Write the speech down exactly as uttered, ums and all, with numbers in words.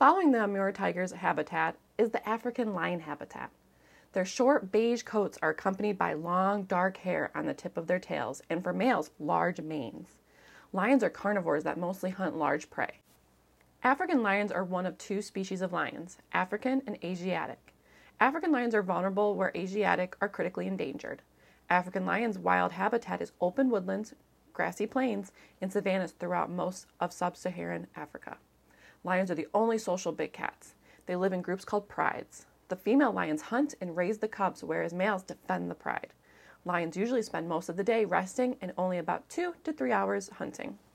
Following the Amur tiger's habitat is the African lion habitat. Their short beige coats are accompanied by long dark hair on the tip of their tails, and for males, large manes. Lions are carnivores that mostly hunt large prey. African lions are one of two species of lions, African and Asiatic. African lions are vulnerable where Asiatic are critically endangered. African lions' wild habitat is open woodlands, grassy plains, and savannas throughout most of sub-Saharan Africa. Lions are the only social big cats. They live in groups called prides. The female lions hunt and raise the cubs, whereas males defend the pride. Lions usually spend most of the day resting and only about two to three hours hunting.